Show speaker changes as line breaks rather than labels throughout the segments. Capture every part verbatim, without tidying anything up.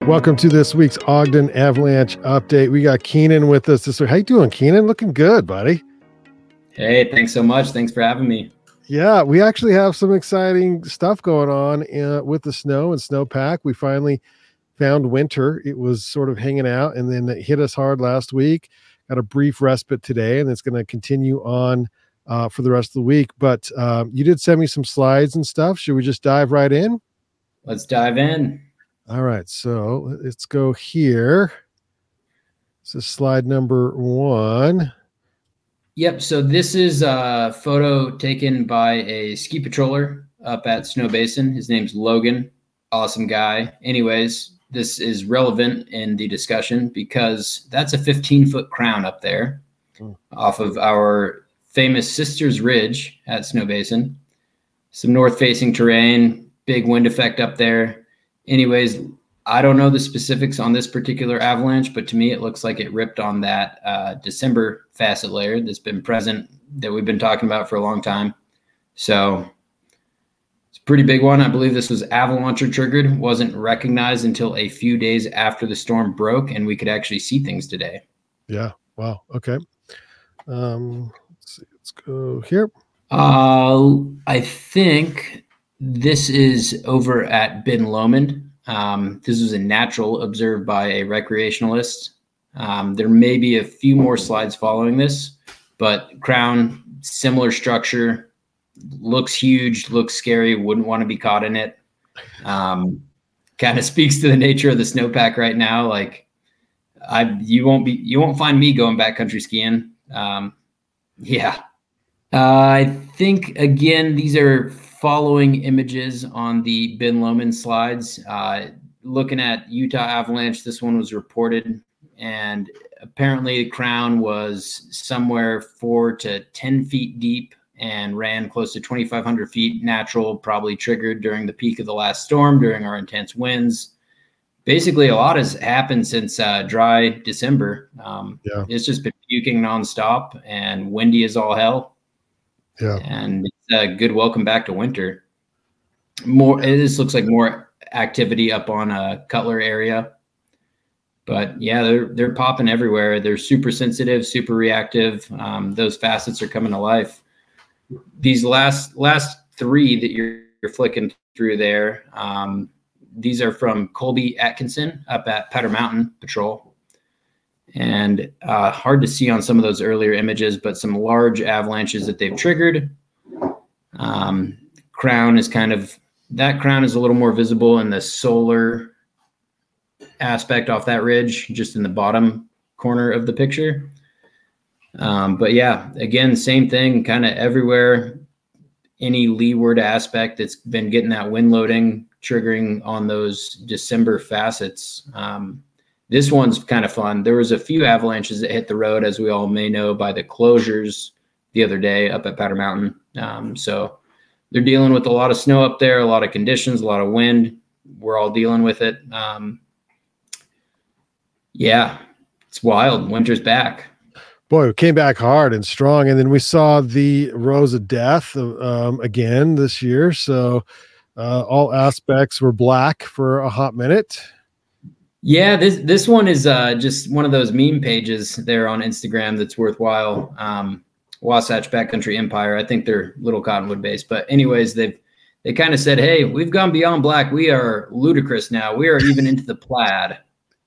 Welcome to this week's Ogden Avalanche update. We got Keenan with us this week. How you doing, Keenan? Looking good, buddy.
Hey, thanks so much. Thanks for having me.
Yeah, we actually have some exciting stuff going on uh, with the snow and snowpack. We finally found winter. It was sort of hanging out, and then it hit us hard last week. Got a brief respite today, and it's going to continue on uh, for the rest of the week. But um, you did send me some slides and stuff. Should we just dive right in?
Let's dive in.
All right, so let's go here. This is slide number one.
Yep, so this is a photo taken by a ski patroller up at Snowbasin. His name's Logan. Awesome guy. Anyways, this is relevant in the discussion because that's a fifteen-foot crown up there mm. off of our famous Sisters Ridge at Snowbasin. Some north-facing terrain, big wind effect up there. Anyways, I don't know the specifics on this particular avalanche, but to me, it looks like it ripped on that uh, December facet layer that's been present that we've been talking about for a long time. So it's a pretty big one. I believe this was avalanche triggered, wasn't recognized until a few days after the storm broke, and we could actually see things today.
Yeah. Wow. Okay. Um, let's see. Let's go here.
Uh, I think this is over at Ben Lomond. Um, this was a natural observed by a recreationalist. Um, there may be a few more slides following this, but crown, similar structure, looks huge, looks scary, wouldn't want to be caught in it. Um, kind of speaks to the nature of the snowpack right now. Like I, you won't be, you won't find me going backcountry skiing. Um, yeah. Uh, I think again, these are following images on the Ben Lomond slides. Uh, looking at Utah avalanche, this one was reported, and apparently the crown was somewhere four to ten feet deep and ran close to twenty-five hundred feet natural, probably triggered during the peak of the last storm during our intense winds. Basically, a lot has happened since uh, dry December. Um, yeah. It's just been puking nonstop and windy as all hell.
Yeah.
And it's a good welcome back to winter. More, this looks like more activity up on a Cutler area. But yeah, they're they're popping everywhere. They're super sensitive, super reactive. Um, those facets are coming to life. These last last three that you're, you're flicking through there, um, these are from Colby Atkinson up at Powder Mountain Patrol. And uh, hard to see on some of those earlier images, but some large avalanches that they've triggered. Um, crown is kind of, that crown is a little more visible in the solar aspect off that ridge, just in the bottom corner of the picture. Um, but yeah, again, same thing, kind of everywhere. Any leeward aspect that's been getting that wind loading, triggering on those December facets. Um, This one's kind of fun. There was a few avalanches that hit the road, as we all may know, by the closures the other day up at Powder Mountain. Um, so they're dealing with a lot of snow up there, a lot of conditions, a lot of wind. We're all dealing with it. Um, yeah, it's wild. Winter's back.
Boy, it came back hard and strong. And then we saw the Rose of Death um, again this year. So uh, all aspects were black for a hot minute.
Yeah, this this one is uh, just one of those meme pages there on Instagram that's worthwhile. Um, Wasatch Backcountry Empire. I think they're Little Cottonwood based, but anyways, they've they kind of said, "Hey, we've gone beyond black. We are ludicrous now. We are even into the plaid."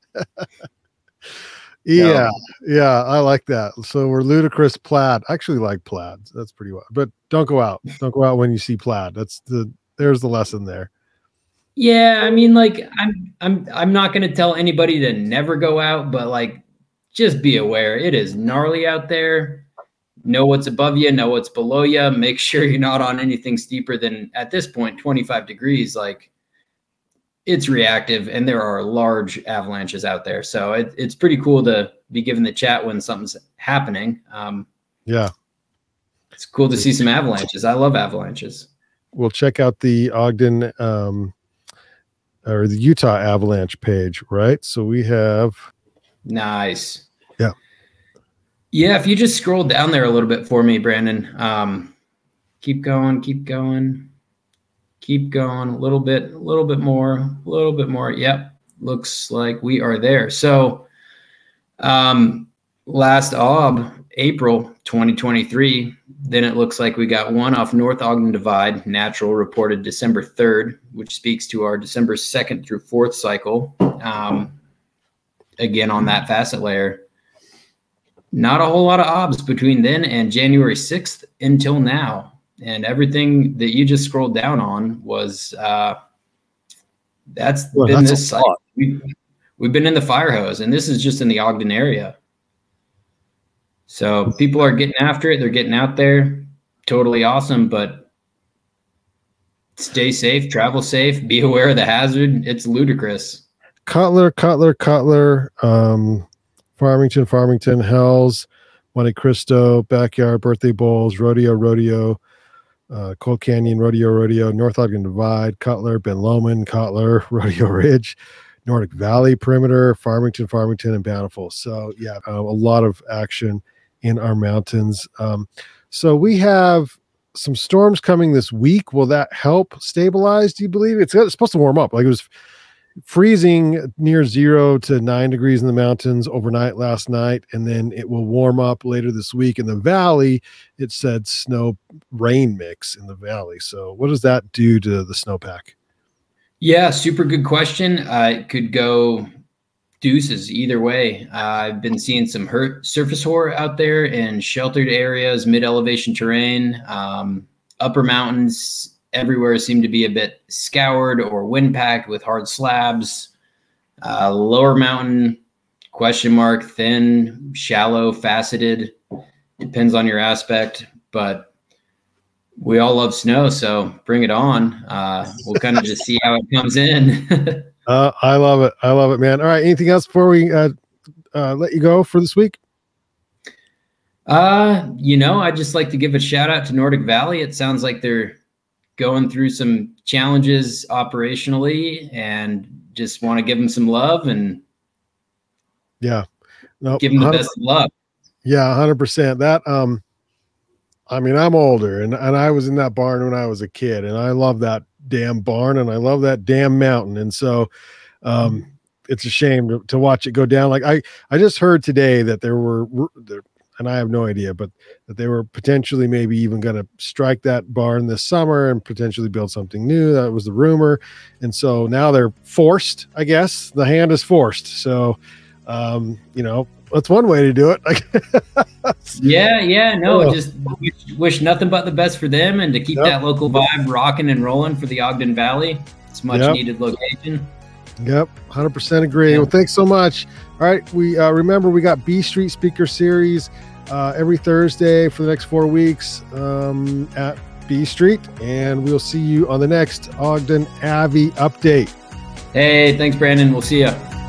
yeah, so, yeah, I like that. So we're ludicrous plaid. I actually like plaid. That's pretty well. But don't go out. Don't go out when you see plaid. That's the there's the lesson there.
Yeah, I mean, like, I'm I'm I'm not going to tell anybody to never go out, but like, just be aware. It is gnarly out there. Know what's above you, know what's below you. Make sure you're not on anything steeper than, at this point, twenty-five degrees. Like, it's reactive, and there are large avalanches out there. So it, it's pretty cool to be given the chat when something's happening. Um,
yeah.
It's cool to see some avalanches. I love avalanches.
We'll check out the Ogden um or the Utah Avalanche page, right? So we have.
Nice.
Yeah.
Yeah. If you just scroll down there a little bit for me, Brandon, um, keep going, keep going, keep going a little bit, a little bit more, a little bit more. Yep. looks like we are there. So um, last A U B, April twenty twenty-three, then it looks like we got one off North Ogden Divide, natural, reported December third, which speaks to our December second through fourth cycle. Um, again, on that facet layer. Not a whole lot of O B S between then and January sixth until now. And everything that you just scrolled down on was, uh, that's well, been that's this cycle. We've, we've been in the fire hose, and this is just in the Ogden area. So people are getting after it. They're getting out there. Totally awesome, but stay safe, travel safe, be aware of the hazard. It's ludicrous.
Cutler, Cutler, Cutler, um, Farmington, Farmington, Hells, Monte Cristo, Backyard, Birthday Bowls, Rodeo, Rodeo, uh, Cold Canyon, Rodeo, Rodeo, North Ogden Divide, Cutler, Ben Lomond, Cutler, Rodeo Ridge, Nordic Valley, Perimeter, Farmington, Farmington, and Bountiful. So, yeah, uh, a lot of action in our mountains. Um, so we have some storms coming this week. Will that help stabilize, do you believe? It's, it's supposed to warm up. Like, it was freezing near zero to nine degrees in the mountains overnight last night, and then it will warm up later this week. In the valley, it said snow rain mix in the valley. So what does that do to the snowpack?
Yeah, super good question. Uh, it could go deuces either way. Uh, I've been seeing some hurt surface horror out there in sheltered areas, mid-elevation terrain, um, upper mountains. Everywhere seem to be a bit scoured or wind-packed with hard slabs. Uh, lower mountain, question mark, thin, shallow, faceted. Depends on your aspect, but we all love snow, so bring it on. Uh, we'll kind of just see how it comes in.
uh, I love it. I love it, man. All right, anything else before we uh, uh, let you go for this week?
Uh, you know, I'd just like to give a shout out to Nordic Valley. It sounds like they're going through some challenges operationally, and just want to give them some love and
yeah, no,
give them the best of love.
Yeah, one hundred percent. That, um, I mean, I'm older, and, and I was in that barn when I was a kid, and I love that damn barn, and I love that damn mountain. And so um, it's a shame to, to watch it go down. Like I, I just heard today that there were, there, and I have no idea, but that they were potentially maybe even going to strike that barn this summer and potentially build something new. That was the rumor. And so now they're forced, I guess. The hand is forced. So, um, you know, that's one way to do it.
yeah, yeah, no, oh. just wish, wish nothing but the best for them, and to keep yep. that local vibe rocking and rolling for the Ogden Valley. It's a much yep. needed location.
Yep, one hundred percent agree. Yeah. Well, thanks so much. All right, we uh, remember we got B Street Speaker Series uh, every Thursday for the next four weeks um, at B Street, and we'll see you on the next Ogden Avi update.
Hey, thanks, Brandon. We'll see you.